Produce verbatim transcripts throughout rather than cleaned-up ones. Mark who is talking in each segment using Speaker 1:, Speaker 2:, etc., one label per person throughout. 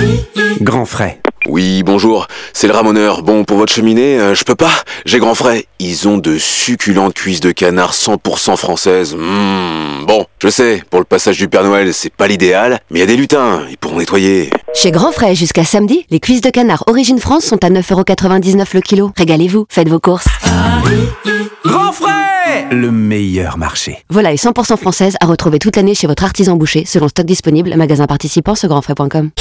Speaker 1: Grand Frais.
Speaker 2: Oui, bonjour, c'est le ramoneur. Bon, pour votre cheminée, euh, je peux pas, j'ai Grand Frais. Ils ont de succulentes cuisses de canard cent pour cent françaises. Mmh. Bon, je sais, pour le passage du Père Noël, c'est pas l'idéal, mais il y a des lutins, ils pourront nettoyer.
Speaker 3: Chez Grand Frais, jusqu'à samedi, les cuisses de canard Origine France sont à neuf euros quatre-vingt-dix-neuf le kilo. Régalez-vous, faites vos courses.
Speaker 1: Grand Frais, le meilleur marché.
Speaker 3: Volaille cent pour cent française à retrouver toute l'année chez votre artisan boucher, selon stock disponible, magasin participant sur grand frais point com.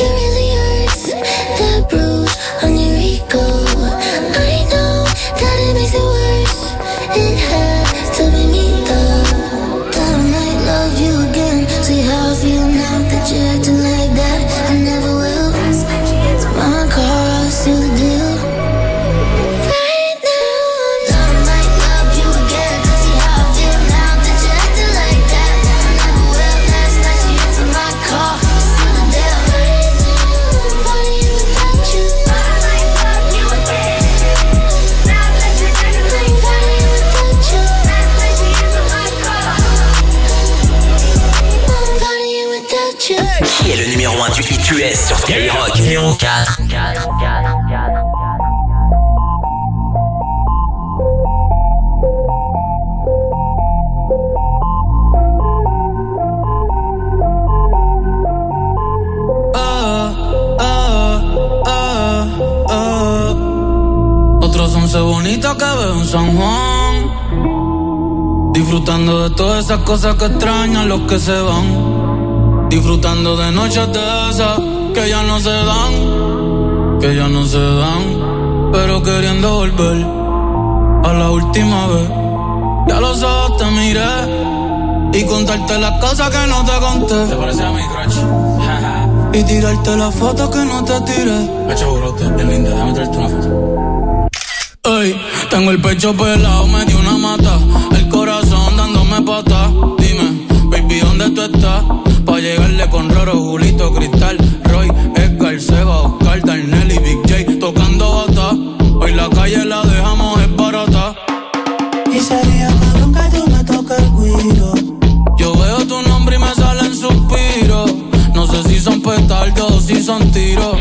Speaker 4: Qui est le numéro un du hit U S sur Skyrock? Numéro quatre.
Speaker 5: Otros once bonitos que veo en San Juan, disfrutando de todas esas cosas que extrañan los que se van. Disfrutando de noches de esas que ya no se dan, que ya no se dan, pero queriendo volver a la última vez. Ya los ojos te miré y contarte las cosas que no te conté.
Speaker 6: ¿Te parece a mi crush?
Speaker 5: Y tirarte las fotos que no te tiré.
Speaker 6: Pecho burote, bien linda, déjame traerte una foto.
Speaker 5: Ey, tengo el pecho pelado, me dio una mata, el corazón dándome patas. Dime, baby, ¿dónde tú estás? Pa' llegarle con Roro, Julito, Cristal, Roy, Edgar, Seba, Oscar, Darnell y Big J tocando bata. Hoy la calle la dejamos es barata.
Speaker 7: Y sería cabrón que tú me toques el guiro.
Speaker 5: Yo veo tu nombre y me salen suspiros. No sé si son petardos o si son tiros.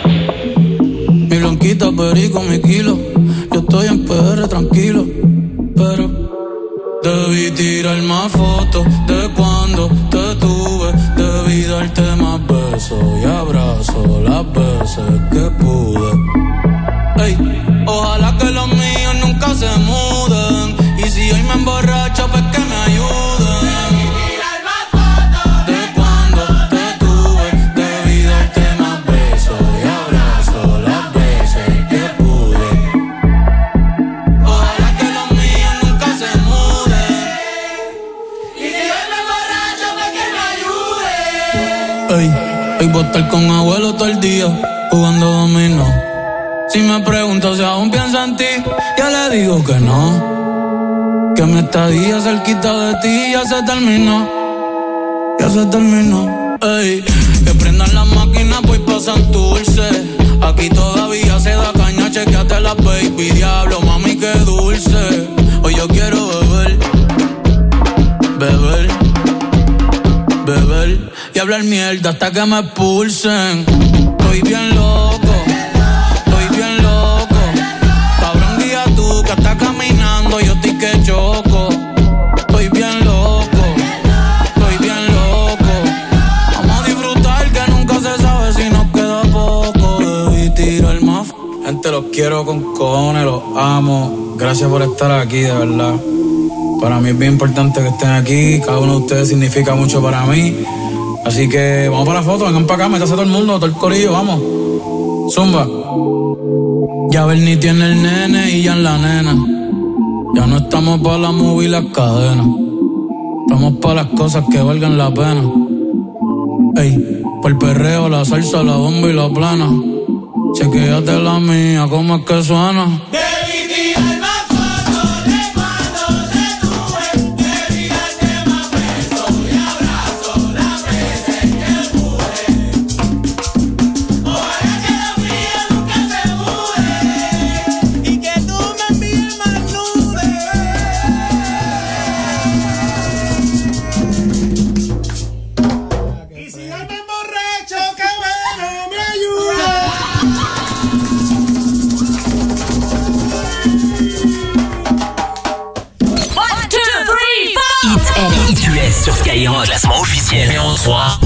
Speaker 5: Mi blanquita, perico, mi kilo. Yo estoy en P R tranquilo, pero debí tirar más fotos de cuando te tuve. Debí darte más besos y abrazos las veces que pude. Ey, ojalá que los míos nunca se muden. Y si hoy me emborracho, pues que me ayuden. Debí tirar más fotos de cuando te tuve. Debí darte más besos y abrazos las veces que pude. Ojalá que los míos nunca se muden. Y si hoy me emborracho, pues que me ayuden. Ey, hoy voy a estar con abuelo todo el día jugando dominó. Si me pregunto si aún pienso en ti, yo le digo que no. Que mi estadía cerquita de ti ya se terminó. Ya se terminó. Ey, que prendan las máquinas, voy pa' Santurce. Aquí todavía se da caña, chequeate la baby. Diablo, mami, qué dulce. Hoy yo quiero beber, beber, beber y hablar mierda hasta que me expulsen. Estoy bien loco. Que está caminando, yo estoy que choco. Estoy bien loco, estoy bien loco. Vamos a disfrutar que nunca se sabe si nos queda poco. Debí tirar más. Gente, los quiero con cojones, los amo. Gracias por estar aquí, de verdad. Para mí es bien importante que estén aquí. Cada uno de ustedes significa mucho para mí. Así que vamos para la foto, vengan para acá, métase todo el mundo, todo el corillo, vamos. Zumba. Ya Bernie tiene el nene y ya en la nena. Ya no estamos pa' la movie y las cadenas. Estamos pa' las cosas que valgan la pena. Ey, por el perreo, la salsa, la bomba y la plana. Chequéate la mía, cómo es que suena.
Speaker 7: Y si hoy me emborracho, que bueno me ayude.
Speaker 4: sur Skyrock. Classement officiel numéro trois.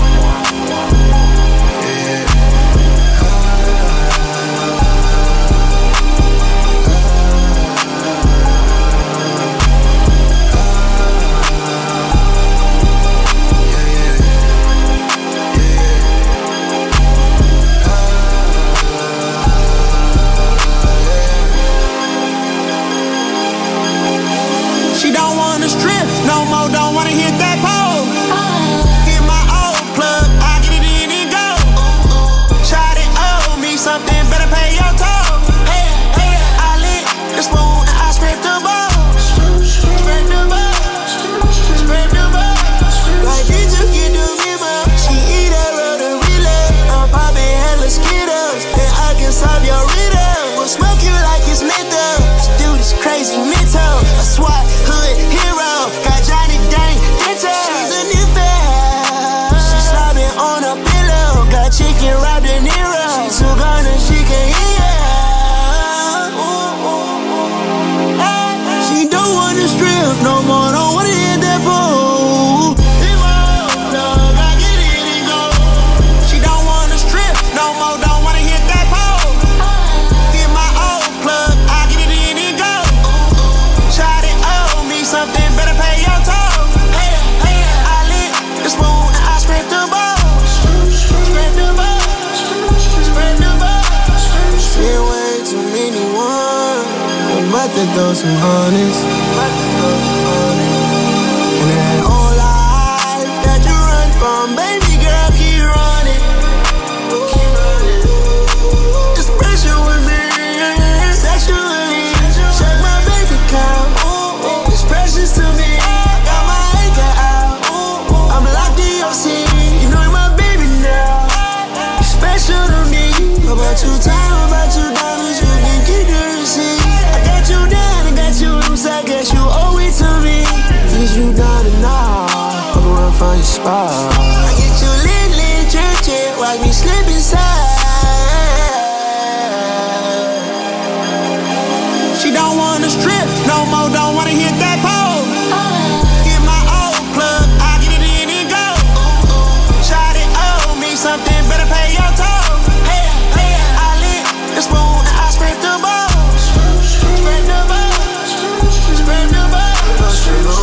Speaker 7: She don't wanna strip no more, don't wanna hit that pole. Get my old plug, I get it in and go. Shawty owe me something, better pay your toll. Hey, hey, I lit the spoon and I scrape the balls. Scrape the balls, scrape the balls. Like did you get the memo? She eat that road and relay. I'm popping hella Skittles, and I can solve your riddle. We'll smoke you like it's menthol. This dude is crazy mental. A SWAT hood hero, got Johnny Dang dental. She's a new fan. She slobbing on a pillow, got chicken wrapped in Nero. She too gone and she can hear. She don't wanna strip no more, don't wanna hit that pole. She don't wanna strip no more, don't wanna hit that pole. Get my old plug, I get it in and go. Shawty owe me something, better pay your toll. Hey, hey, I lit the spoon and I scrape the balls. Scrape the balls, scrape the balls. Seen way too many ones, I'm about to throw some honest. And that whole life that you run from, baby girl, keep running. Keep running. It's pressure with me, sexually. Check my bank account, it's precious to me. I got my anchor out, I'm locked in your city. You know you're my baby now, you're special to me. About you time, about you diamonds, you can keep the receipt. I got you down, I got you loose, I guess you owe it to me. Since you down and now, I'm gonna find your spot. I get you lit, lit, drip, drip, watch me slip inside. She don't wanna strip no more, don't wanna hit that pole. Get my old plug, I get it in and go. Shawty owe me something, better pay your toll. Hey, hey, I lit the spoon and I scrape the balls. Scrape the balls, scrape the balls.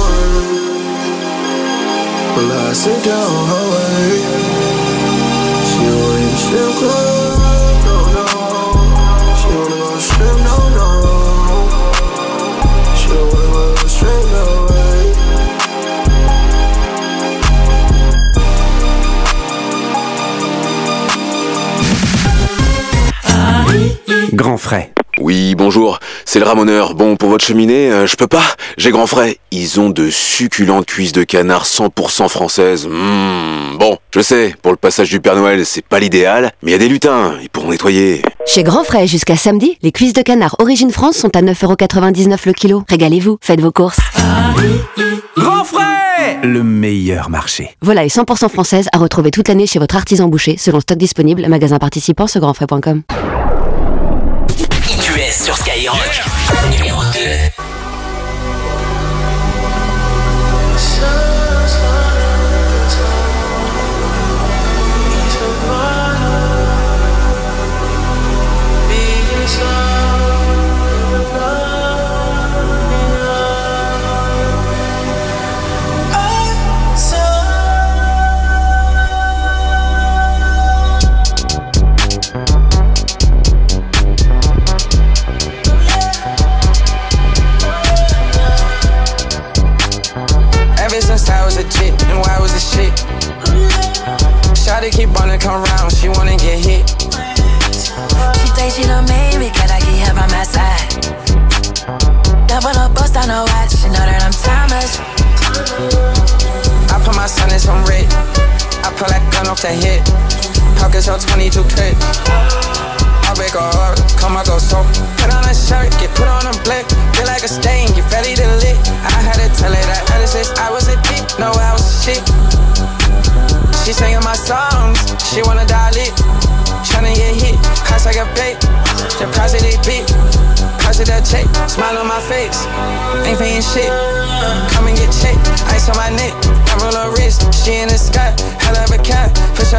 Speaker 7: Well, I sit down her way. She wanna hit the strip club, no, no. She wanna go strip, no, no. She don't wanna go straight, no way.
Speaker 1: Grand frais.
Speaker 2: Oui, bonjour, c'est le ramoneur. Bon, pour votre cheminée, euh, je peux pas, j'ai grand frais. Ils ont de succulentes cuisses de canard cent pour cent françaises. Mmh. Bon, je sais, pour le passage du Père Noël, c'est pas l'idéal, mais il y a des lutins, ils pourront nettoyer.
Speaker 3: Chez Grand Frais, jusqu'à samedi, les cuisses de canard Origine France sont à neuf euros quatre-vingt-dix-neuf le kilo. Régalez-vous, faites vos courses.
Speaker 1: Grand frais, le meilleur marché.
Speaker 3: Volaille cent pour cent française à retrouver toute l'année chez votre artisan boucher, selon stock disponible, magasin participant sur grand frais point com.
Speaker 4: I Q S sur Skyrock. Numéro deux.
Speaker 8: Shawty keep wanna come round, she wanna get hit.
Speaker 9: She think she done made me, cause I keep her by my side. Double up, bust on her watch, she know that I'm timeless.
Speaker 8: I put my son in some red, I pull that gun off the hip. Pockets on twenty-two clip. I break her heart, come I go so. Put on a shirt, get put on a blick. Feel like a stain, get ready to lit. I had to tell her that ever since I was a dick, no I was shit. She singing my songs, she wanna die lit. Tryna get hit, cost like a bait. The price of they beat, price of that check. Smile on my face, ain't paying shit. Come and get checked, ice on my neck.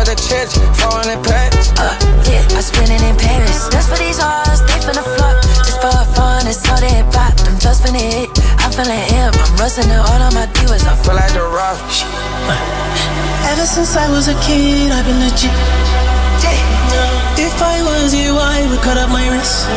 Speaker 8: with the church, foreign and patch.
Speaker 9: Uh, yeah, I spend it in Paris. Just for these hoes, they finna flop. Just for fun, it's all they pop. Them just finna hit. I'm feeling imp. I'm rusting it all on my divas. I
Speaker 8: Feel like the rock.
Speaker 10: Ever since I was a kid, I've been legit. If I was you, I would cut up my wrist.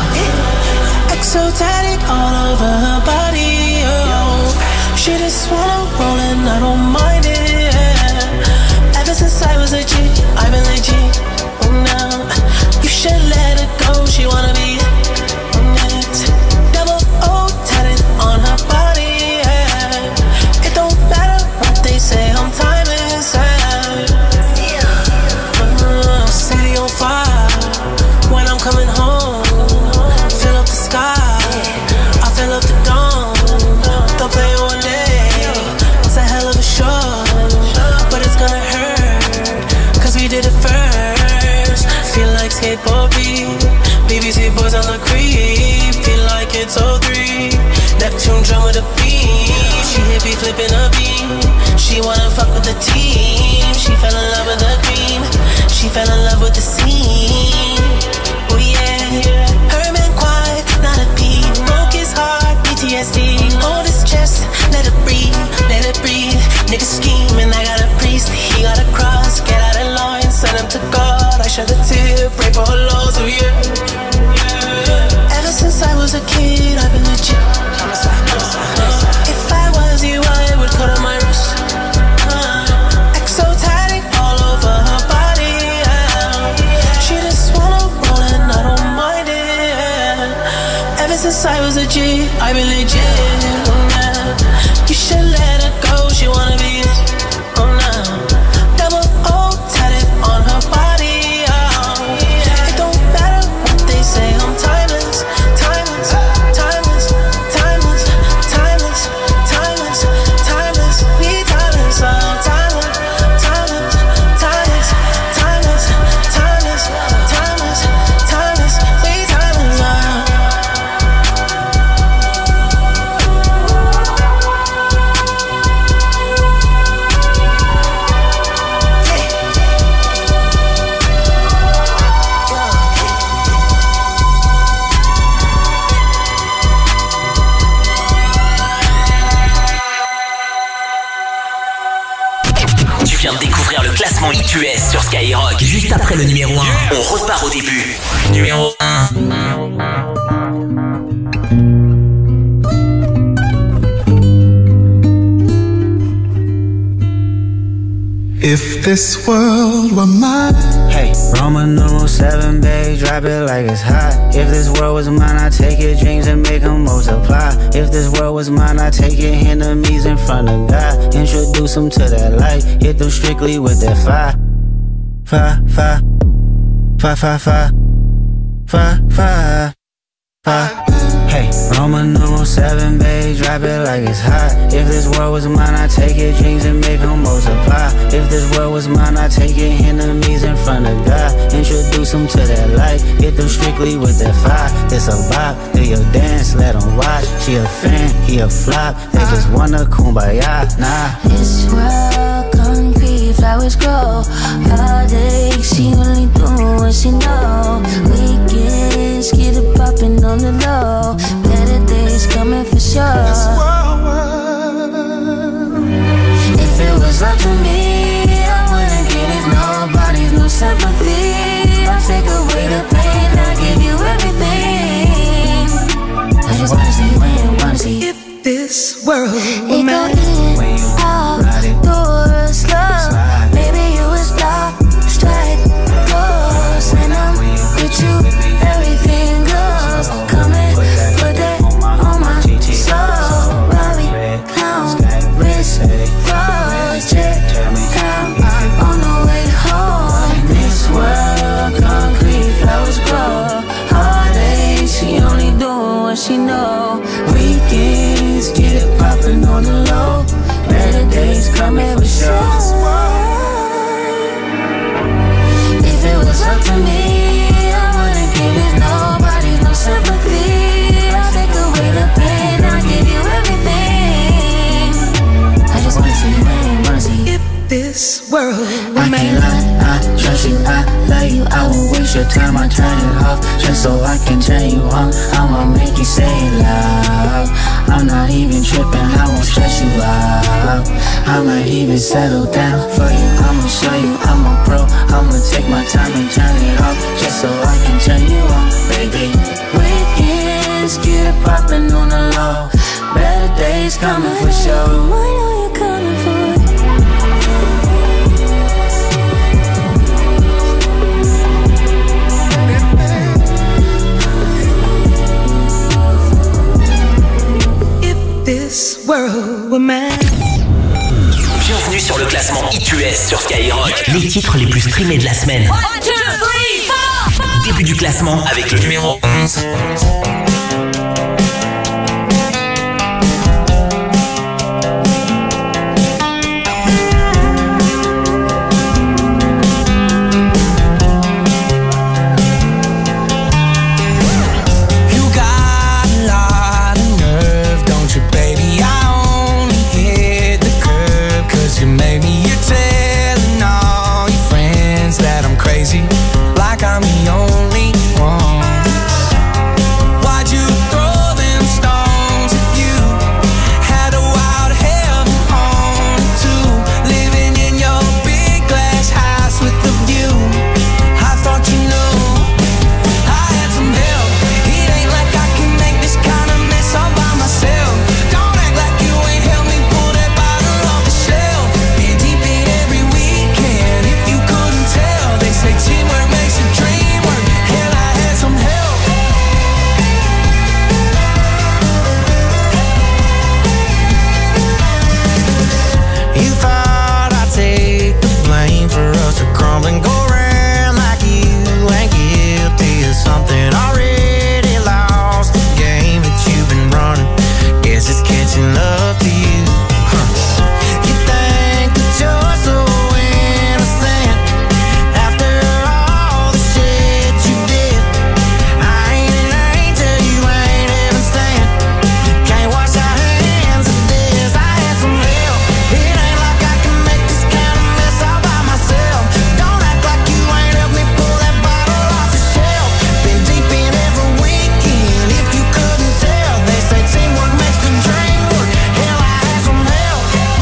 Speaker 10: Exotic all over her body. Oh, she just wanna roll and I don't mind it. Ever since I was a G, I've been legit. Oh, now you should let her go. She wanna be it. Double O tatted on her body. Yeah. It don't matter what they say. I'm timeless. Yeah. Uh, city on fire when I'm coming home. Fill up the sky. I fill up the dome. Don't play one day. It's a hell of a show, but it's gonna hurt, cause we did it first. Feel like skateboard beat. B B C boys on the creep. Feel like it's oh three. Neptune drum with a beat. She hit me flipping a beat. She wanna fuck with the team. She fell in love with the cream. She fell in love with the scene. Oh yeah. Her man quiet, not a beat. Broke his heart, P T S D. Hold his chest, let it breathe, let it breathe. Nigga scheming, I got a priest. He got a cross, get out of line, send him to God. I shed a tear, pray for her loss, oh yeah. Ever since I was a kid, I've been legit. If I was you, I would cut on my wrist. Exotic all over her body. She just wanna roll and I don't mind it. Ever since I was a G, I've been legit. You should let her go, she wanna be it. Oh no, double O tatted on her body. It don't matter what they say, I'm timeless, timeless, timeless, timeless, timeless, timeless, timeless, we timeless, oh timeless, timeless, timeless, timeless, timeless, timeless, timeless, we timeless, oh.
Speaker 4: Tu viens de découvrir le classement I Q S sur Skyrock. Juste après le numéro un, on repart au début. Numéro un.
Speaker 11: If this world were mine.
Speaker 12: Hey, Roman numeral seven, babe, drop it like it's hot. If this world was mine, I'd take your dreams and make them multiply. If this world was mine, I'd take your enemies in front of God. Introduce them to that light, hit them strictly with that fire. Fire, fire, fire, fire, fire, fire, fire, fire. Hey, Roman numeral seven, babe, drop it like it's hot. If this world was mine, I'd take your dreams and make them multiply. If this world was mine, I'd take your enemies in front of God. Introduce them to that light, hit them strictly with that fire. This a bop, they a dance, let them watch. She a fan, he a flop, they just wanna kumbaya, nah.
Speaker 9: This world concrete, flowers grow. Heartache, she only do what she know. Weekends, get it poppin' on the low. Better days coming for sure. If it was up to me, I wouldn't get it. Nobody's no sympathy. I'll take away the pain, I'll give you everything. I just wanna see when, wanna see
Speaker 10: If this world
Speaker 9: it go in, out, door, slow. Baby, you would stop, strike, pose. When I'm with you, everything goes. Come and put that on my soul. Robbie, clown, wrist, froze, check down on the way home. This world, concrete, flowers grow. Heartache, she only doing what she know. Weekends, get it poppin' on the low.
Speaker 12: I won't waste your time, I turn it off just so I can turn you on. I'ma make you say it loud. I'm not even tripping, I won't stress you out. I might even settle down for you. I'ma show you I'm a pro. I'ma take my time and turn it off just so I can turn you on, baby. Weekends get it poppin' on the low. Better days coming for sure. I know you're coming for it.
Speaker 10: This world were mine.
Speaker 4: Bienvenue sur le classement I T U S sur Skyrock. Les titres les plus streamés de la semaine. one, two, three, four. Début du classement avec le numéro onze.
Speaker 5: Like I'm the only one. Why'd you throw them stones if you had a wild heaven on too? Living in your big glass house with the view. I thought you knew I had some help. It ain't like I can make this kind of mess all by myself. Don't act like you ain't helped me pull that bottle off the shelf. Been deep in every weekend. If you couldn't tell, they say teamwork makes a dream work. Hell, I had some help. You thought I'd take the blame for us to crumble and go around like you ain't guilty of something already lost. The game that you've been running, guess it's catching up to you. Huh. You think that you're so innocent after all the shit you did. I ain't an angel, you ain't heaven sent. Can't wash our hands of this. I had some help. It ain't like I can make this kind of mess all by myself. Don't act like you ain't helped me pull that bottle off the shelf. Been deep in every weekend. If you couldn't tell, they say teamwork makes the dream work. Hell, I had some help.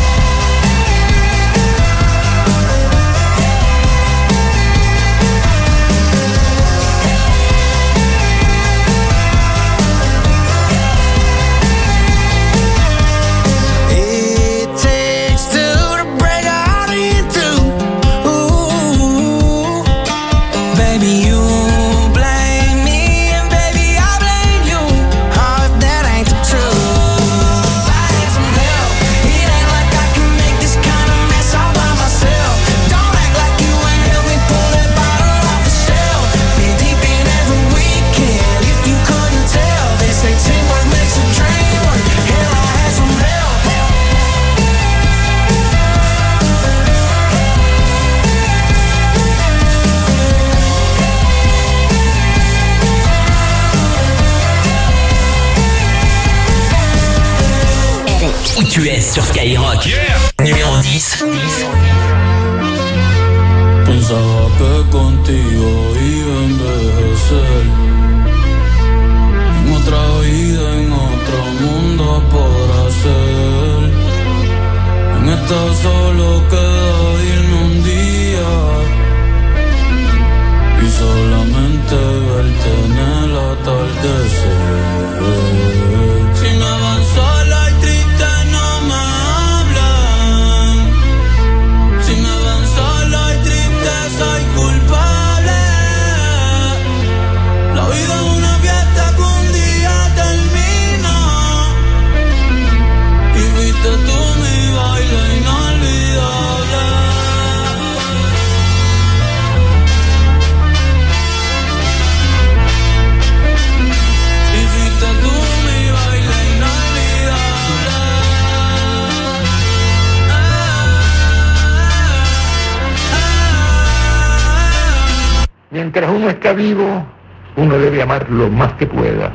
Speaker 5: It takes two to break a heart in two. Ooh, baby, you blame me and baby I blame you. Oh, if that ain't the truth. I had some help. It ain't like I can make this kind of mess all by myself. Don't act like you ain't helped me pull that bottle off the shelf. Been deep in every weekend. If you couldn't tell, they say teamwork makes a dream work. Hell, I had some help.
Speaker 4: I T U S sur Skyrock. Numéro dix.
Speaker 6: Pensaba que contigo iba a envejecer en otra vida, en otro mundo por hacer. En esta solo queda irme un día y solamente verte en el atardecer. Si me van sola y triste no me hablan. Si me van sola y triste soy culpable. La vida es una fiesta que un día termina. Y fuiste tú mi baile inolvidable. Y fuiste tú mi baile inolvidable.
Speaker 13: Mientras uno está vivo, uno debe amar lo más que pueda.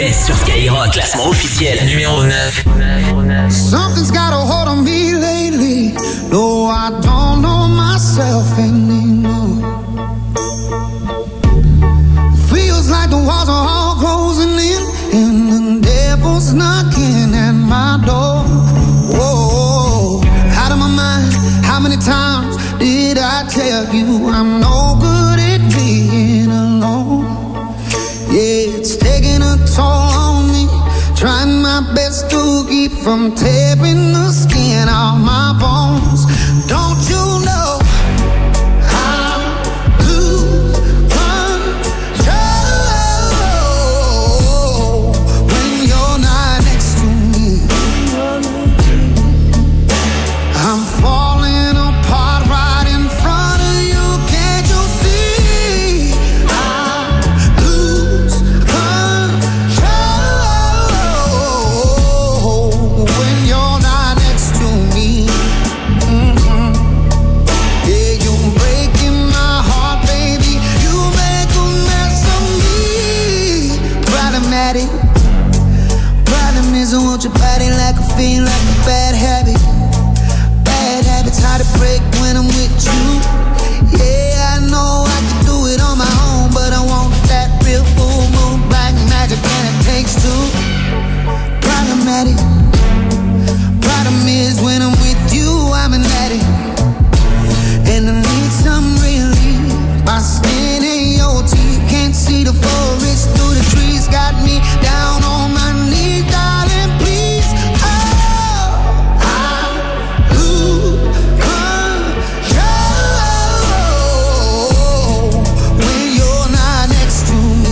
Speaker 4: S sur Skyrock, classement officiel numéro neuf.
Speaker 14: Something's got a hold on me lately. No, I don't know myself anymore. Feels like the walls are all closing in, and the devil's knocking at my door. Whoa, out of my mind. How many times did I tell you I'm no good at being alone? Yeah, it's taking a toll on me. Trying my best to keep from tearing the skin off my bones. Don't you know I lose control when you're not next to me? I'm falling apart right in front of you. Can't you see? I lose control when you're not next to me. Mm-hmm. Yeah, you're breaking my heart, baby. You make a mess of me. Problematic. Problem is I want your body like a fiend, like a bad habit. Bad habits hard to break when I'm with you. Yeah, I know I can do it on my own, but I want that real full moon black magic, and it takes two. Problematic. Problem is when I'm with you, I'm an addict, and I need some relief. My skin ain't your teeth, can't see the forest through the trees. Got me down on my knees, darling, please. Oh, I lose control when you're not next to me.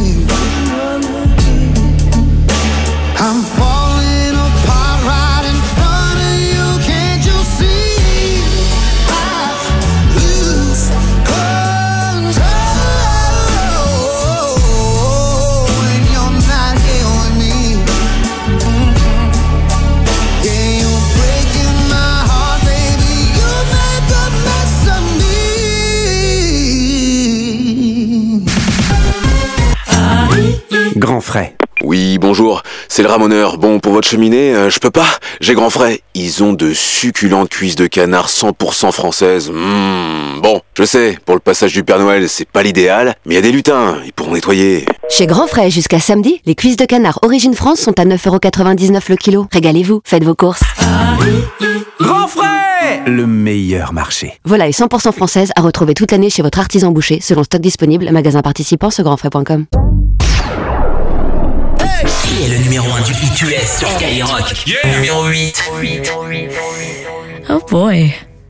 Speaker 14: I'm falling apart right in front of you. Can't you see? I lose control when you're not here with me. Mhm. Yeah, you're breaking my heart, baby. You make a mess of me.
Speaker 1: Grand frais.
Speaker 2: Oui, bonjour, c'est le ramoneur. Bon, pour votre cheminée, euh, je peux pas, j'ai grand frais. Ils ont de succulentes cuisses de canard cent pour cent françaises. Mmh, bon, je sais, pour le passage du Père Noël, c'est pas l'idéal, mais il y a des lutins, ils pourront nettoyer.
Speaker 3: Chez Grand Frais, jusqu'à samedi, les cuisses de canard Origine France sont à neuf euros quatre-vingt-dix-neuf le kilo. Régalez-vous, faites vos courses.
Speaker 1: Grand frais, le meilleur marché.
Speaker 3: Volaille cent pour cent française à retrouver toute l'année chez votre artisan boucher, selon stock disponible, magasin participant sur grand frais point com.
Speaker 4: Qui est le numéro un du Hit U S sur Skyrock? Yeah. Numéro huit.
Speaker 15: Oh boy.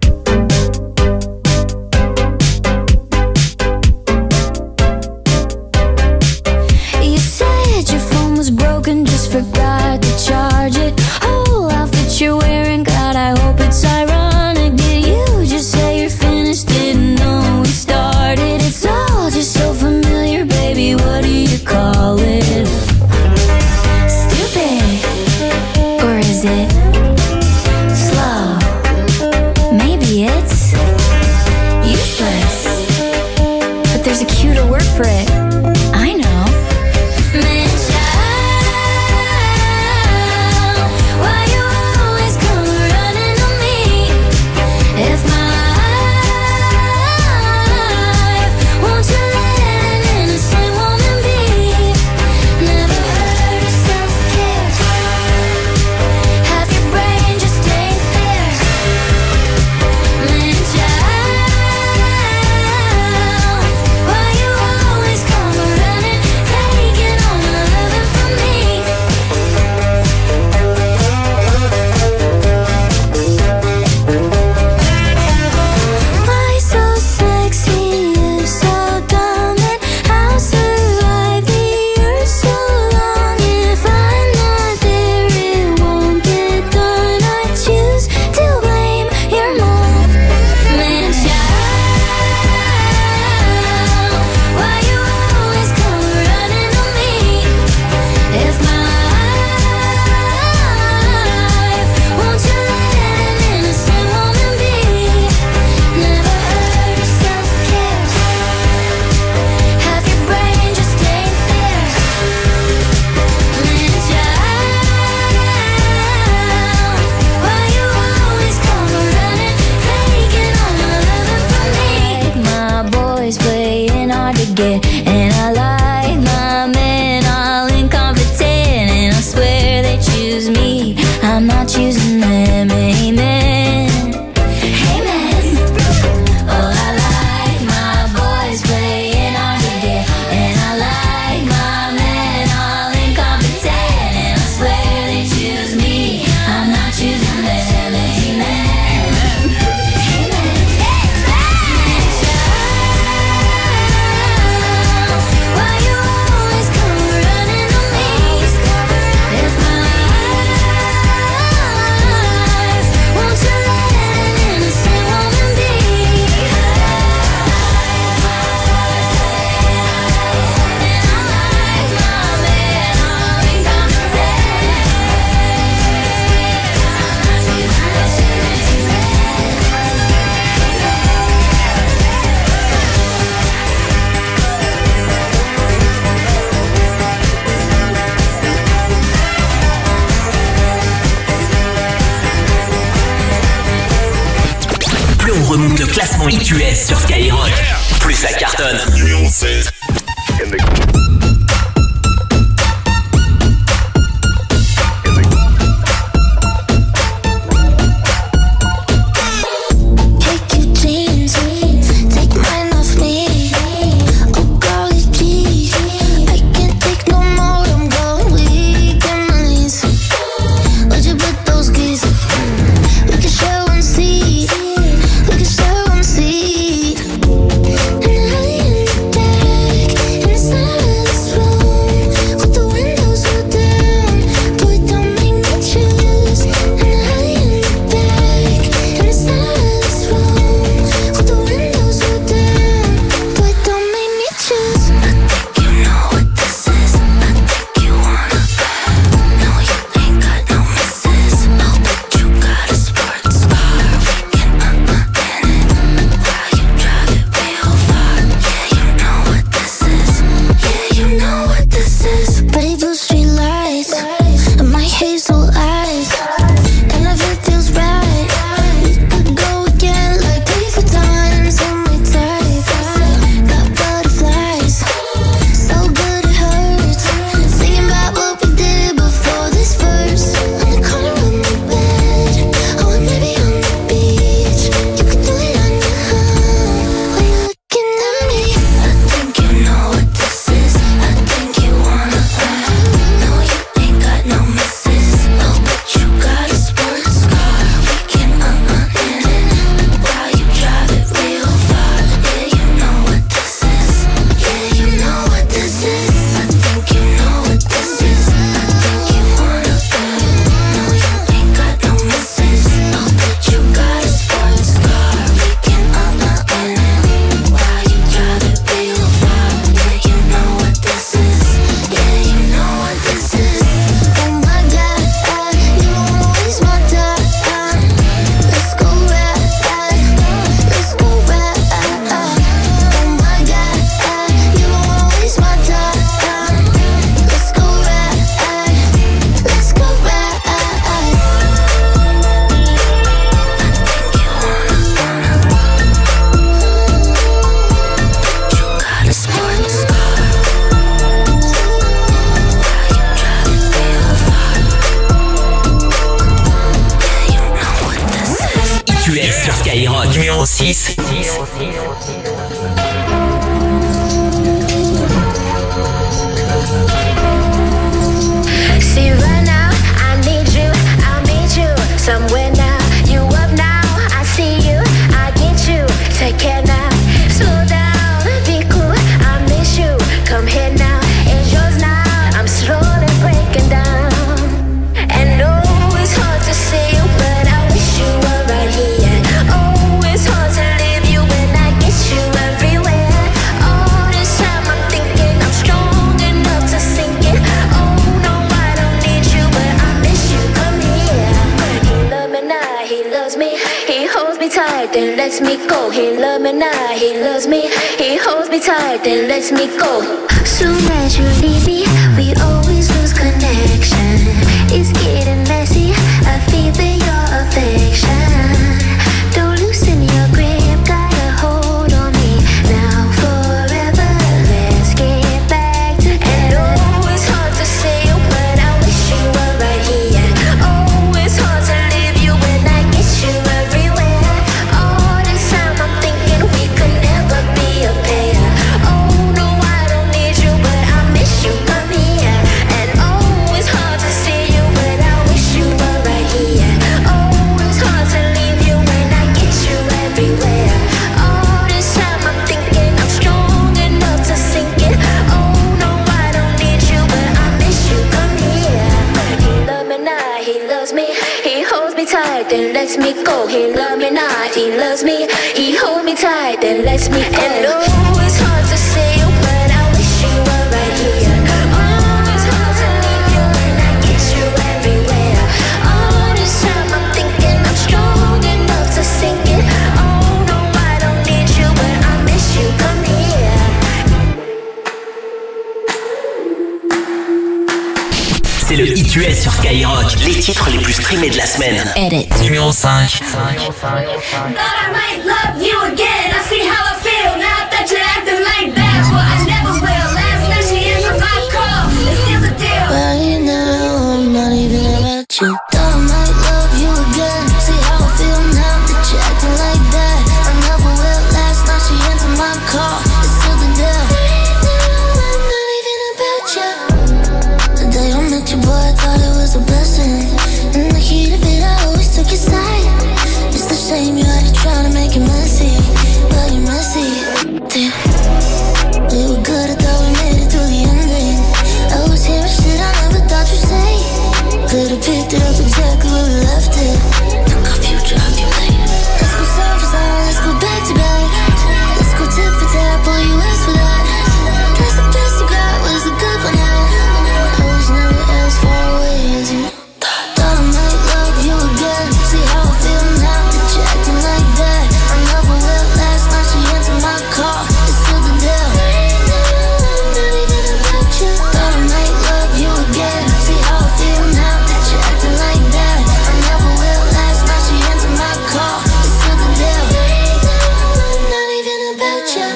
Speaker 9: You said your phone was broken, just forgot to charge it. Whole outfit you're wearing, God, I hope it's ironic. Did you just say you're finished? Didn't know we started. It's all just so familiar, baby. What do you call it? Stupid, or is it slow? Maybe it's useless, but there's a cuter word for it. I know. Man, child, why you always come running to me? If my life, won't you let an innocent woman be? Never heard of self-care. Half your brain just ain't there. Man, child, why you always come to get. And I like my men all incompetent, and I swear they choose me, I'm not choosing them. Amen. Amen. Oh, I like my boys playing hard to get, and I like my men all incompetent, and I swear they choose me, I'm not choosing them. Amen.
Speaker 4: Remonte le classement I Q S sur Skyrock. Plus ça cartonne. Numéro seize. Numéro six.
Speaker 9: See right now, I need you, I'll meet you somewhere now. You up now, I see you, I get you. Take care now, slow down, be cool, I miss you. Come here now, it's yours now. I'm slowly breaking down. And no, it's hard to see you, but I wish you were right here. Oh, it's hard to leave you when I get you everywhere. All this time I'm thinking I'm strong enough to sink it. Oh no, I don't need you, but I miss you. Come here. He loves me now, he loves me. He holds me tight, then lets me go. He loves me now, he loves me. He holds me tight, then lets me go. Soon as you leave me, we always lose connection. It's getting messy, I feel your affection. Don't loosen your grip, got a hold on me now forever. he love me not, he loves me. He hold me tight, then lets me in. Oh, it's hard to say, but I wish you were right here. Oh, it's hard to leave you when I get you everywhere. All this time I'm thinking I'm strong enough to sink it. Oh no, I don't need you, but I miss you. Come here.
Speaker 4: C'est le Hit U S sur Skyrock. Les titres les plus streamés de la semaine.
Speaker 15: Edit.
Speaker 4: Numéro cinq.
Speaker 9: Thought I might love you again. I see how I feel now that you're acting like that. But I never will. Last night she answered my call. It's still the deal. Right now, I'm not even about you. Thought I might love you again. See how I feel now that you're acting like that. I never will. Last night she answered my call. It's still the deal. Right now, I'm not even about you. The day I met you, boy, I thought it was a blessing. In the heat of it, I always took your side. It's the shame you had to try to make it messy, but you're messy. Damn, we were good, I thought we made it through the ending. I was hearing shit I never thought you'd say. Could've picked it up exactly where we left it. Took our future off your plate. Let's go side for side, let's go back to back. Let's go tip for tap, boy, you asked for that. That's the best you got, was the good one now. I was never as far away as you. Thought I might love you again. See how I feel now that you're acting like that. I never will. Last night she answered my call. It's still the deal. Right now, I'm not even about you. Thought I might love you again. See how I feel now that you're acting like that. I never will. Last night she answered my call. It's still the deal. Right now, I'm not even about you.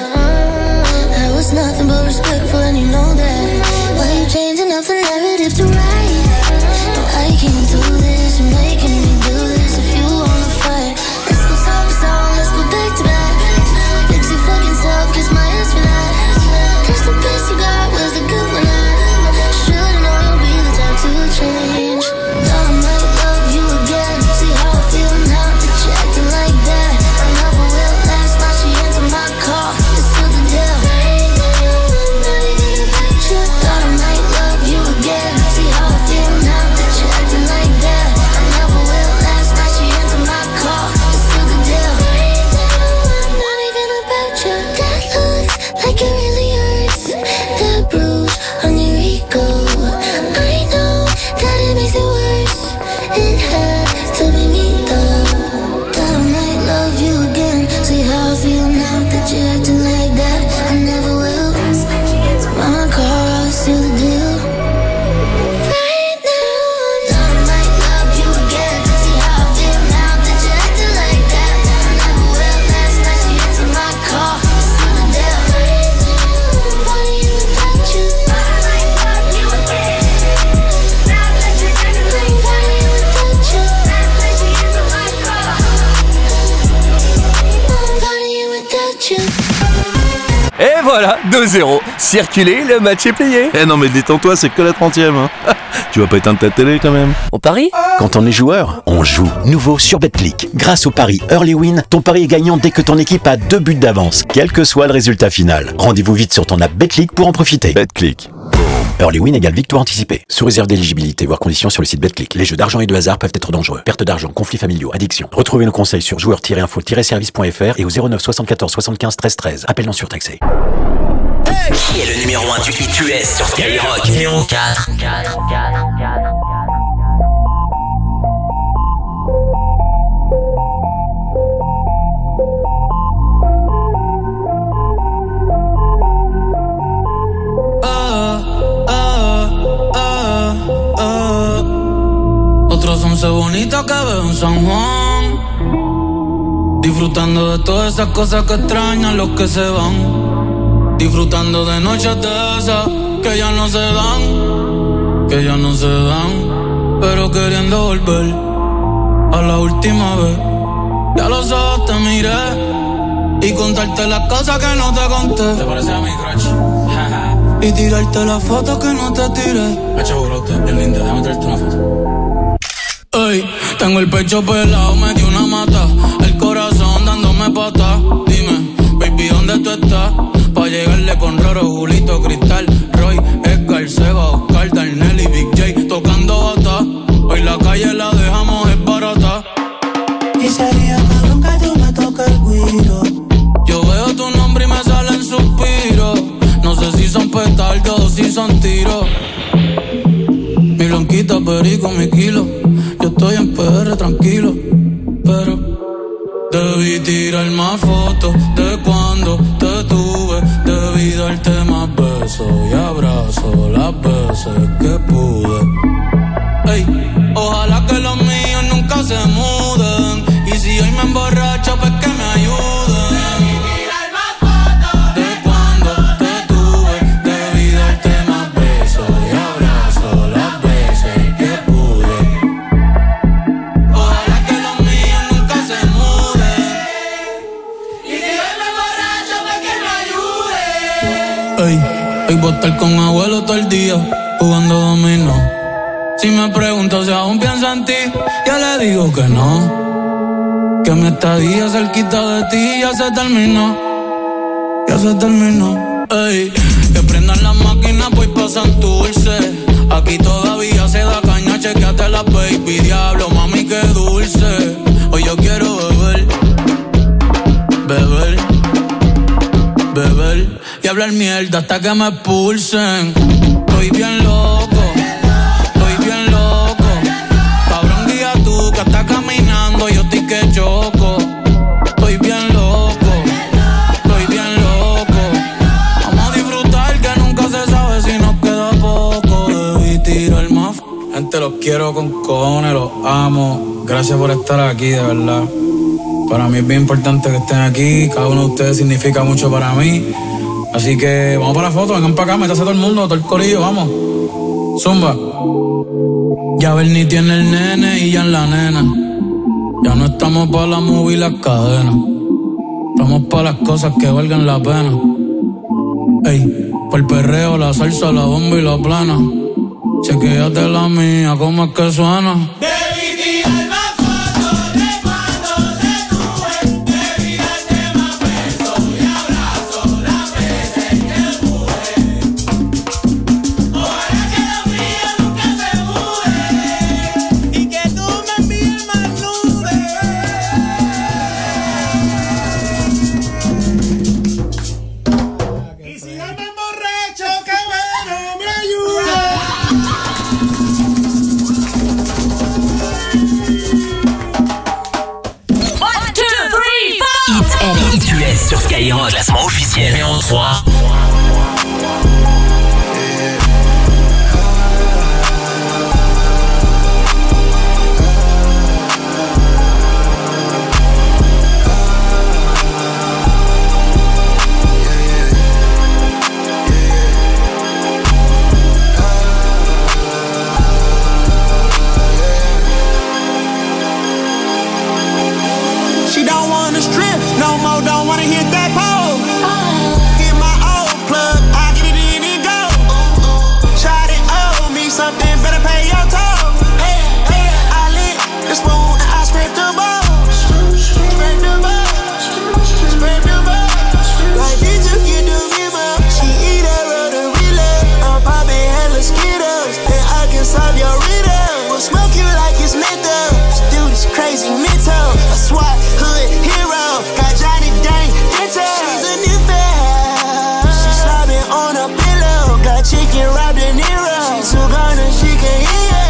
Speaker 9: I was nothing but respectful and you know that. Why you changing up the narrative to right? No, I can't do this. You're making me do this. If you wanna fight, let's go side by side. Let's go back to back. Fix your fucking self, kiss my ass for that. That's the best you got, was the good one. I should've known you'll be the type to change. Thought I might love you again. See how I feel now that you're acting like that. I never will. Last night she answered my call. It's still the deal. Right now, I'm not even about you. Thought I might love you again. See how I feel now that you're acting like that. I never will. Last night she answered my call. It's still the deal. Right now, I'm not even about you. That looks like it really hurts. That bruise on your ego. I know that it makes it worse. It had to be me though. Thought I might love you again. See how I feel now that you're acting like that. I never will. My car, I'll seal the deal. Right now, thought I might love you again. See how I feel now that you're acting like that. I never will. Last night she answered my call. It's still the deal. Right now, I'm partying without you. Thought I might love you again. Now that you're acting like that. Partying without you. Last night she answered my call. I'm partying without you.
Speaker 16: Et voilà, deux zéro. Circulez, le match est plié.
Speaker 17: Eh non mais détends-toi, c'est que la trentième. Hein. Tu vas pas éteindre ta télé quand même.
Speaker 16: On parie ?
Speaker 18: Quand on est joueur, on joue. Nouveau sur Betclic. Grâce au pari Early Win, ton pari est gagnant dès que ton équipe a deux buts d'avance, quel que soit le résultat final. Rendez-vous vite sur ton app Betclic pour en profiter.
Speaker 17: Betclic.
Speaker 18: Early Win égale victoire anticipée. Sous réserve d'éligibilité, voire conditions sur le site Betclic. Les jeux d'argent et de hasard peuvent être dangereux. Perte d'argent, conflits familiaux, addiction. Retrouvez nos conseils sur joueurs tiret info tiret service point f r et au zéro neuf soixante-quatorze soixante-quinze treize treize. Appel non surtaxé.
Speaker 4: Qui est le numéro un du Hit U S sur Skyrock? Numéro quatre.
Speaker 5: Otros once bonitas que veo en San Juan, disfrutando de todas esas cosas que extrañan los que se van, disfrutando de noches de esas que ya no se dan, que ya no se dan, pero queriendo volver a la última vez. Ya los ojos te miré y contarte las cosas que no te conté. ¿Te parece a mi crush? Y tirarte la foto que no te tiré. Hacho, bro, es linda, déjame traerte una foto. Ey, tengo el pecho pelado, me dio una mata, el corazón dándome pata. Dime, baby, ¿dónde tú estás? Pa' llegarle con Roro, Julito, Cristal, Roy, Edgar, Seba, Oscar, Darnell y Big J tocando bata. Hoy la calle la dejamos es barata.
Speaker 10: Y sería
Speaker 5: son tiros. Mi blanquita, perico, mi kilo. Yo estoy en P R tranquilo, pero debí tirar más fotos de cuando te tuve. Debí darte más besos y abrazos las veces que pude. Ey, ojalá que los míos nunca se muden. Y si hoy me emborracho, pues que me ayuden. Debí tirar más fotos de cuando te tuve. Debí darte más besos y abrazos las veces que pude. Ojalá que los míos nunca se muden. Y si hoy me emborracho, pues que me ayuden. Ey, hoy voy a estar con abuelo todo el día jugando dominó. Si me pregunto si aún pienso en ti, yo le digo que no. Que mi estadía cerquita de ti ya se terminó. Ya se terminó. Ey, que prendan las máquinas pues pasan dulce. Aquí todavía se da caña, chequeate la baby. Diablo, mami, qué dulce. Hoy yo quiero beber, beber, beber y hablar mierda hasta que me expulsen. Estoy bien loco. Tú que estás caminando, yo estoy que choco. Estoy bien loco, estoy bien loco. Vamos a disfrutar que nunca se sabe si nos queda poco. Debí tirar más. Gente, los quiero con cojones, los amo. Gracias por estar aquí, de verdad. Para mí es bien importante que estén aquí. Cada uno de ustedes significa mucho para mí. Así que vamos para la foto, vengan para acá, métase todo el mundo, todo el corillo, vamos. Zumba. Ya Bernie tiene el nene y ya en la nena. Ya no estamos pa' la movie y las cadenas. Estamos pa' las cosas que valgan la pena. Ey, pa' el perreo, la salsa, la bomba y la plana. Chequéate la mía, ¿cómo es que suena? Debí tirar más fotos de cuando te tuve. Debí darte más besos y abrazos las veces que pude. Ojalá que los míos nunca se muden. Y que tú me envíes más nudes. Y si yo me emborracho, que bueno me ayuda.
Speaker 4: I T U S sur Skyrock, classement officiel numéro trois.
Speaker 7: She don't wanna strip no more, don't wanna hit that pole. Get my old plug, I get it in and go. Shawty owe me something, better pay your toll. Hey, hey, I lit the spoon and I scraped the bowl. Scrape the bowl, scrape the bowl. Like, did you get the memo? She eat that road relay. I'm popping hella Skittles, and I can solve your riddle. We'll smoke you like it's menthol. This dude is crazy mental. I SWAT hood hero, got Johnny Dang Dental. She's a new fan. She slobbing on a pillow, got chicken wrapped in Nero. She too gone and she can hear.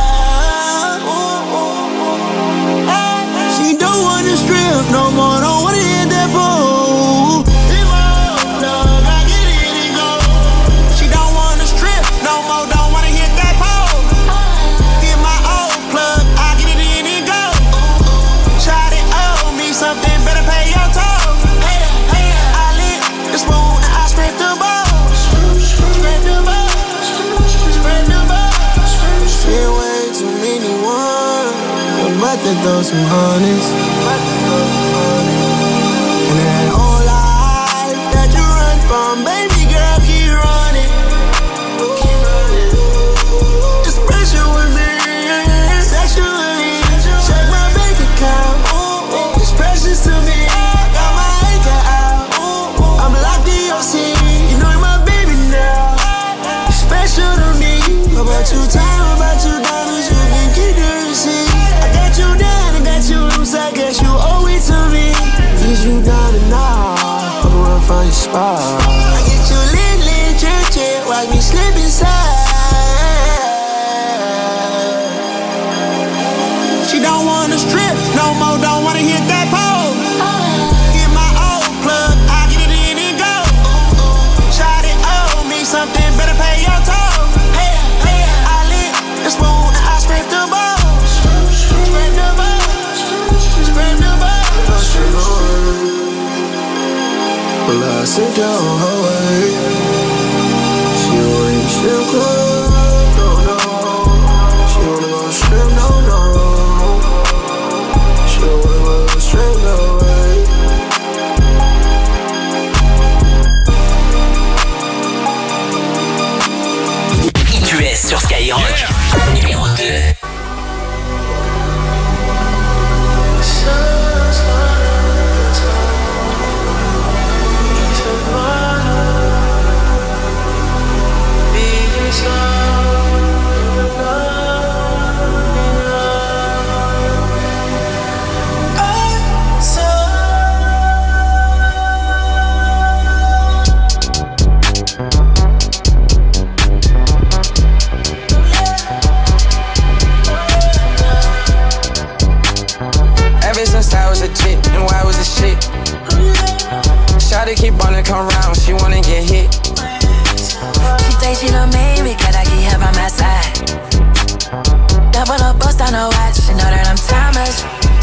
Speaker 7: She don't wanna strip no more, don't wanna hit that pole. Hit my old plug, I get it and go. She don't wanna strip no more, don't wanna hit that pole. Get my old plug, I get it in and go. Shawty owe me something, better pay your toll. Hey, hey, I lit the spoon and I scraped the bowl. Scrape the bowl, scrape the bowl. Seen way too many ones, I'm about to throw some honest. And that whole life that you run from, baby girl, keep running. Keep running. Just pressure with me, sexually. Check my bank account. It's precious to me. I got my anchor out. I'm locked in your city. You know you're my baby now. You're special to me. About you time, about you diamonds, you can keep the receipt. I got you down, I got you loose, I got
Speaker 19: Well, I sit down her way. She wanna strip club, no, no. She wanna go strip, no, no. She wanna go straight, no way.
Speaker 4: I T U S sur Skyrock, numéro deux.
Speaker 8: Shawty keep wanna come round, she wanna get hit.
Speaker 20: She think she done made me, cause I keep her by my side. Double up, bust on her watch, she know that I'm timeless.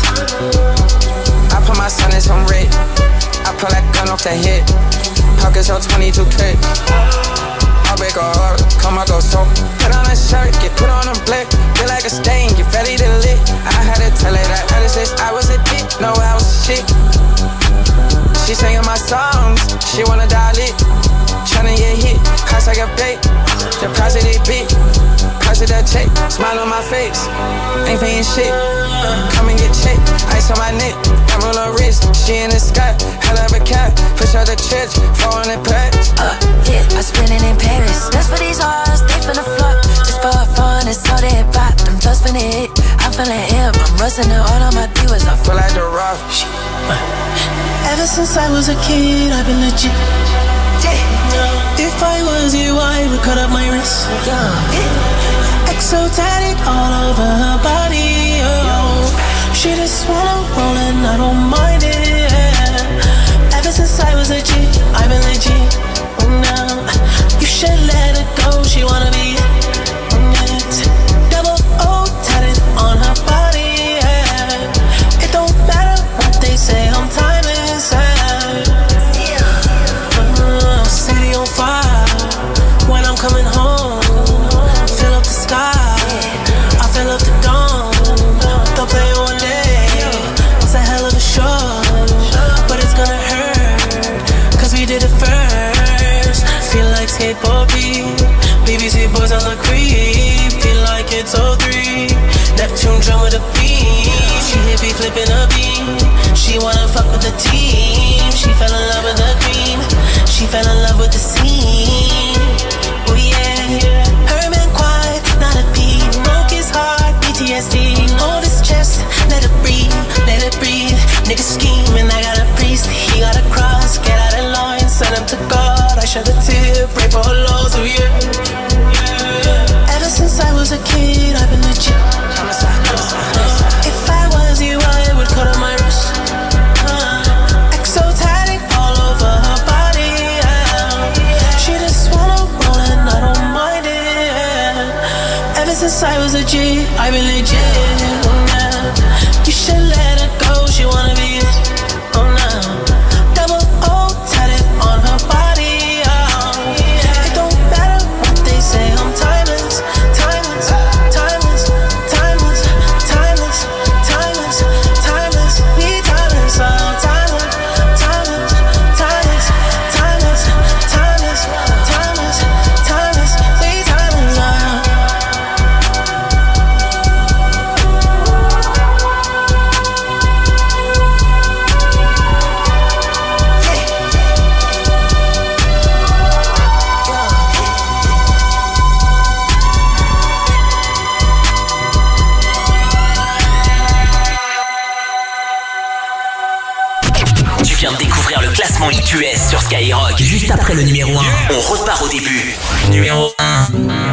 Speaker 8: I put my son in some red. I pull that gun off the hip. Pockets on twenty-two clip. I break her heart, come I go so. Put on a shirt, get put on a blick. Feel like a stain, get ready to lit. I had to tell her that ever since I was a dick. No, I was shit. She singing my songs, she wanna dial it. Tryna get hit, cost like a bait. The price of they beat, price of that check. Smile on my face, ain't paying shit. Come and get checked, ice on my neck. Diamond on wrist, she in the sky. Hell of a cat, push out the church, four hundred packs.
Speaker 20: Uh, yeah, I spin it in Paris. That's for these hoes, they finna flop. Just for fun, it's all they pop. I'm just finna hit, I'm feeling hip. I'm rusting it all on my divas. I
Speaker 8: feel like the rock.
Speaker 10: Ever since I was a kid, I've been legit. If I was you, I would cut up my wrist. Exotic all over her body. Oh, she just wanna roll and I don't mind it. Ever since I was a G, I've been legit. Oh, now you should let her go. She wanna be yes. Double O tatted on her body. Yeah. It don't matter what they say, I'm timeless. Uh, city on fire when I'm coming home. Fill up the sky, I fill up the dome. They'll play one day, it's a hell of a show, but it's gonna hurt, cause we did it first. Feel like skateboard beat, B B C boys on the creep. Feel like it's oh three, Neptune drum with a beat. She hippie flipping a beat. She wanna fuck with the team. She fell in love with the cream. She fell in love with the scene. Oh yeah. Her man quiet, not a peep. Broke his heart, P T S D. Hold his chest, let it breathe, let it breathe. Nigga scheming, I got a priest. He got a cross, get out of line, send him to God. I shed a tear, pray for her lows, oh yeah. Ever since I was a kid, I've been legit. If I was you, I would cut on my wrist. Exotic all over her body. Yeah. She just wanna roll and I don't mind it. Ever since I was a G, I've been legit. Yeah. You should let her go. She wanna be oh no. Double O tatted on her body. Yeah. It don't matter what they say. I'm timeless, timeless, timeless, timeless, timeless, timeless, timeless. We timeless, oh timeless, timeless, timeless, timeless, timeless, timeless, timeless. We timeless, oh.
Speaker 4: Tu viens de découvrir le classement I T U S sur Skyrock. Juste après le numéro un, on repart au début. Numéro un.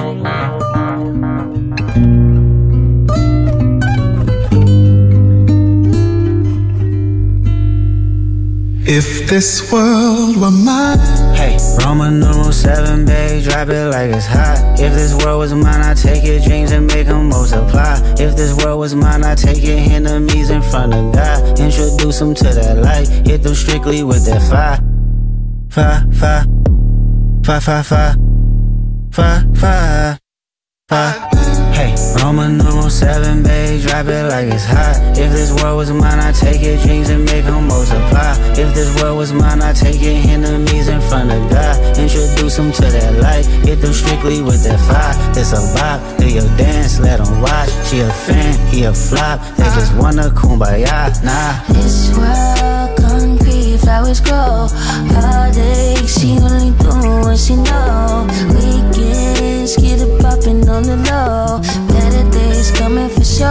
Speaker 11: If this world were mine.
Speaker 12: Hey, Roman numeral seven, babe, drop it like it's hot. If this world was mine, I'd take your dreams and make them multiply. If this world was mine, I'd take your enemies in front of God. Introduce them to that light, hit them strictly with that fire. Five, five, five, five, five, five, five, five. Hey, Roman numeral seven, babe, drop it like it's hot. If this world was mine, I'd take your dreams and make them multiply. If this world was mine, I'd take your enemies in front of God. Introduce them to that light, hit them strictly with that fire. It's a vibe, do your dance, let them watch. She a fan, he a flop, they just wanna kumbaya, nah.
Speaker 9: This world concrete, flowers grow. Heartache, she only do what she know. Weekends, get it poppin' on the low. Better days coming for sure.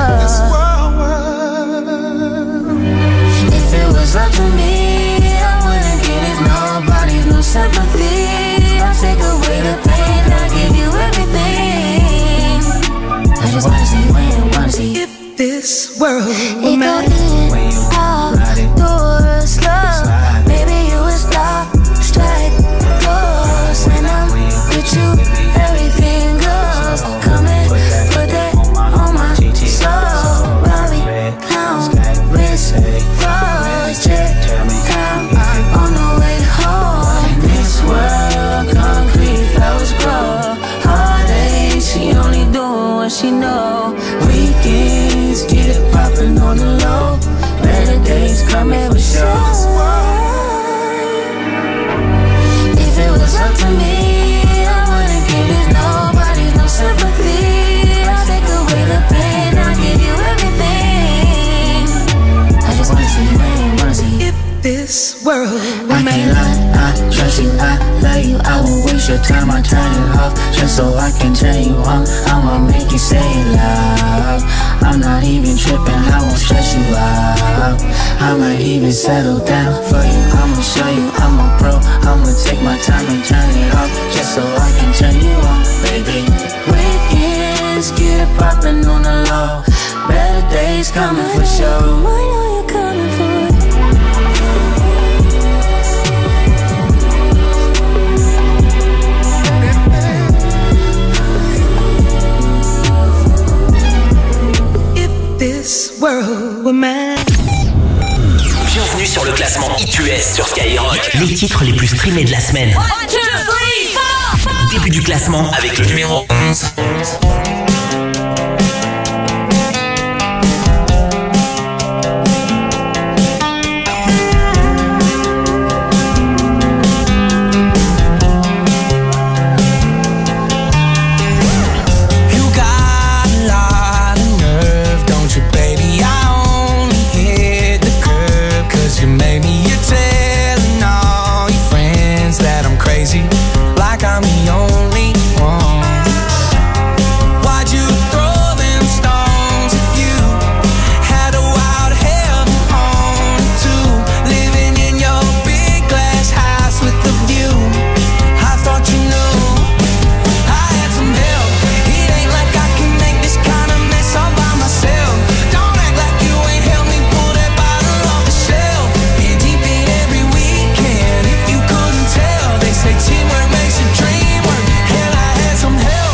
Speaker 9: If it was up to me, I wouldn't give it nobody's no sympathy. I'll take away the pain, I'll give you everything. I just wanna see when, wanna see if this world were mine. When you ride it, do it slow. Maybe you would stop, strike, close. When I'm with you, everything goes. Come and put that on my soul. Robbie, pound, wrist, froze, jet, down on the way home. This world, concrete, flowers grow. Heartache, she only doing what she know. Weekends, get it poppin' on the low. Better days coming for sure. If it was up to me, I wouldn't give it nobody's no sympathy. I'll take away the pain, I'll give you everything. I just wanna see when, wanna see if this world were
Speaker 12: I can't lie, I trust you, I love you. I won't waste your time, I turn you off just so I can turn you on. I'ma make you say it loud. I'm not even tripping, I won't stress you out. I might even settle down for you. I'ma show you I'm a pro. I'ma take my time and turn it off just so I can turn you on, baby. Weekends, get it poppin' on the low. Better days coming for sure. I know you're coming for it.
Speaker 9: This world were mine.
Speaker 4: Bienvenue sur le classement I T U S sur Skyrock. Les titres les plus streamés de la semaine. One, two, three, four. Début du classement avec le numéro onze.
Speaker 5: Like I'm the only one. Why'd you throw them stones if you had a wild heaven on too? Living in your big glass house with the view. I thought you knew I had some help. It ain't like I can make this kind of mess all by myself. Don't act like you ain't helped me pull that bottle off the shelf. Been deep in every weekend. If you couldn't tell, they say teamwork makes a dream work. Hell, I had some help.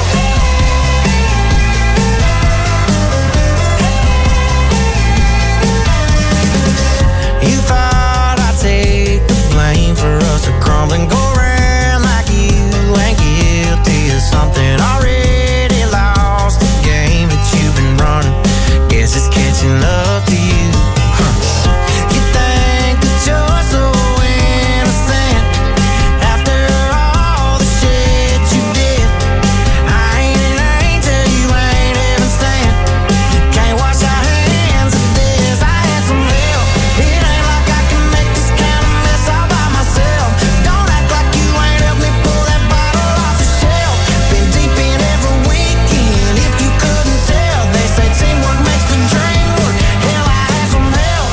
Speaker 5: You thought I'd take the blame for us to crumble and go around like you ain't guilty of something. Already lost the game that you've been running. Guess it's catching up to you. Huh. You think that you're so innocent after all the shit you did. I ain't an angel, you ain't even sent. Can't wash our hands of this. I had some help. It ain't like I can make this kind of mess all by myself. Don't act like you ain't helped me pull that bottle off the shelf. Been deep in every weekend. If you couldn't tell, they say teamwork makes the dream work. Hell, I had some help.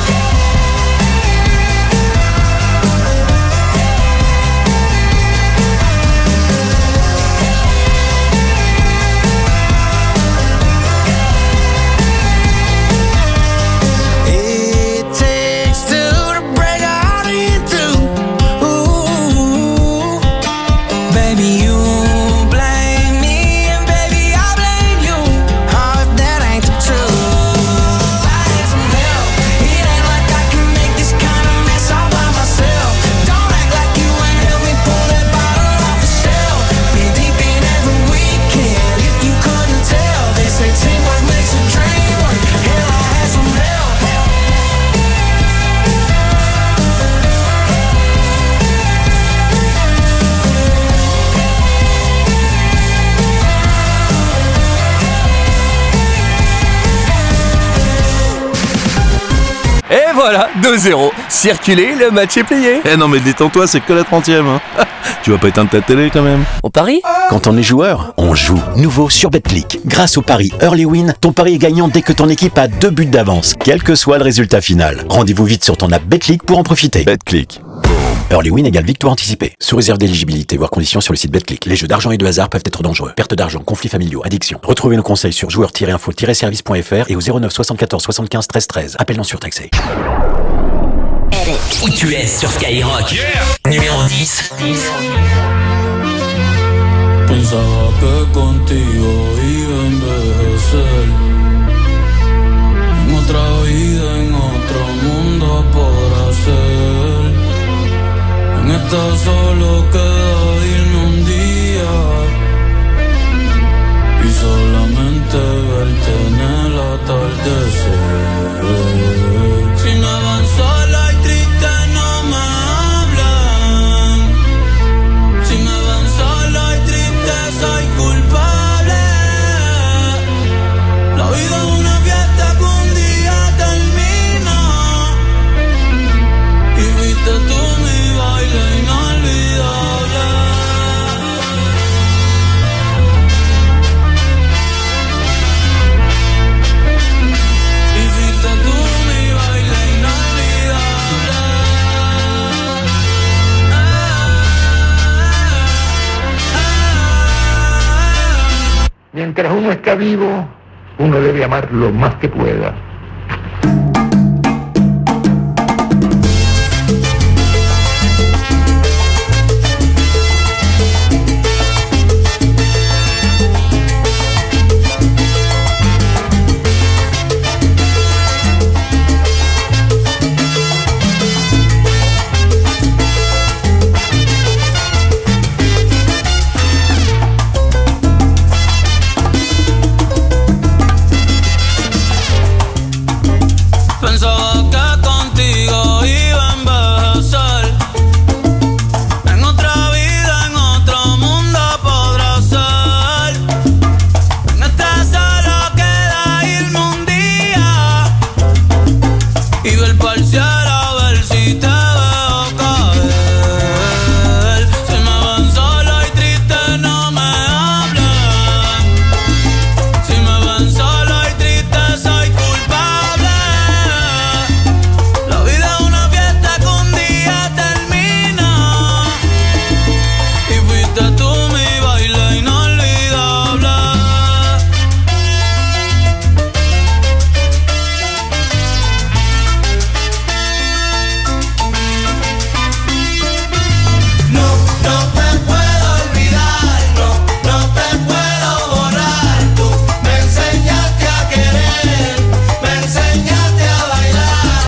Speaker 5: It takes two to break a heart in two. Ooh, baby, you blame me, and baby, I blame you. Oh, if that ain't the truth. I had some help. It ain't like I can make this kind of mess all by myself. Don't act like you ain't helped me
Speaker 16: Et voilà, deux zéro. Circulez, le match est plié.
Speaker 17: Eh non mais détends-toi, c'est que la trentième. Hein. Tu vas pas éteindre ta télé quand même.
Speaker 16: On parie?
Speaker 18: Quand on est joueur, on joue. Nouveau sur Betclic. Grâce au pari Early Win, ton pari est gagnant dès que ton équipe a deux buts d'avance, quel que soit le résultat final. Rendez-vous vite sur ton app Betclic pour en profiter.
Speaker 17: Betclic.
Speaker 18: Early Win égale victoire anticipée. Sous réserve d'éligibilité, voire conditions sur le site Betclic. Les jeux d'argent et de hasard peuvent être dangereux. Perte d'argent, conflits familiaux, addiction. Retrouvez nos conseils sur joueurs tiret info tiret service point f r et au zéro neuf soixante-quatorze soixante-quinze treize treize. Appel non surtaxé.
Speaker 4: I T S sur Skyrock. Yeah. Numéro dix.
Speaker 6: Pensaba que contigo iba a envejecer. En otra vida, en otro mundo por hacer. En esta solo queda irme un día. Y solamente verte en el atardecer. Si me van sola y triste no me hablan. Si me van sola y triste soy culpable. La vida es una fiesta que un día termina. Y viste tú mi baile inolvidable. Y viste tú mi baile inolvidable.
Speaker 13: Mientras uno está vivo, uno debe amar lo más que pueda.